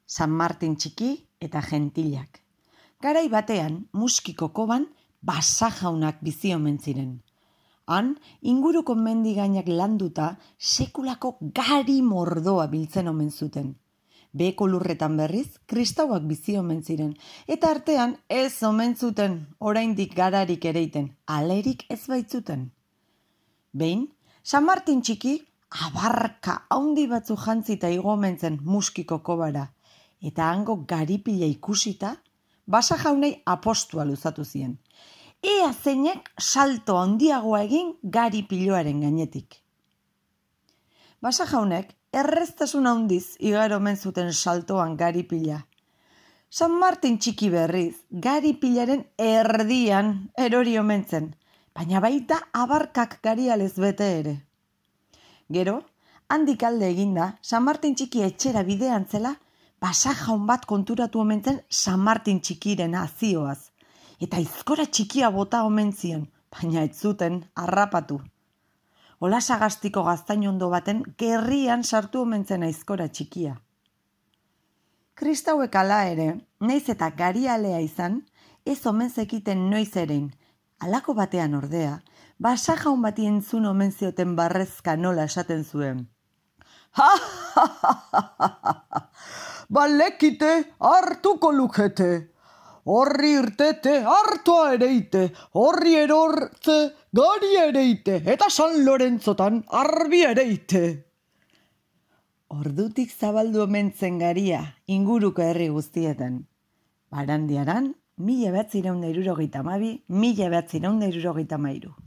San Martin txiki eta gentilak. Garai batean, Muskiko koban, Basa jaunak bizi omen ziren. Han, inguruko mendigainak landuta, sekulako gari mordoa biltzen omen zuten. Beheko lurretan berriz, kristauak bizi omen ziren, eta artean ez omen zuten, oraindik gararik ereiten, alerik ez baitzuten. Behin, San Martin txiki, abarka haundi batzu jantzita igo omen zen Muskiko kobara, eta hango garipila ikusita, Basa jaunei apostua luzatu zien. Ea zeinek salto handiagoa egin garipiloaren gainetik. Basa jaunek erreztasun handiz igaro omen zuten saltoan garipila. San Martin txiki berriz, garipilaren erdian erori omen zen, baina baita abarkak garialez bete ere. Gero, handik alde eginda, San Martin txiki etxera bidean zela, Basa jaun bat konturatu omen zen San Martin txikiren azioaz, eta aizkora txikia bota omen zion, baina ez zuten harrapatu. Olasagastiko gaztainondo baten gerrian sartu omen zen aizkora txikia. Kristauek hala ere, naiz eta garialea izan, ez omen zekiten noiz erein. Halako batean ordea, Basa jaun bati entzun omen zioten barrezka nola esaten zuen. Ha, ha, ha, ha, ha, balekite hartuko lukete. Horri irtete hartua ereite, horri erortze gari ereite, eta San Lorentzotan arbi ereite. Ordutik zabaldu omen zen garia, inguruko herri guztietan. Barandiaran, 1972, 1973.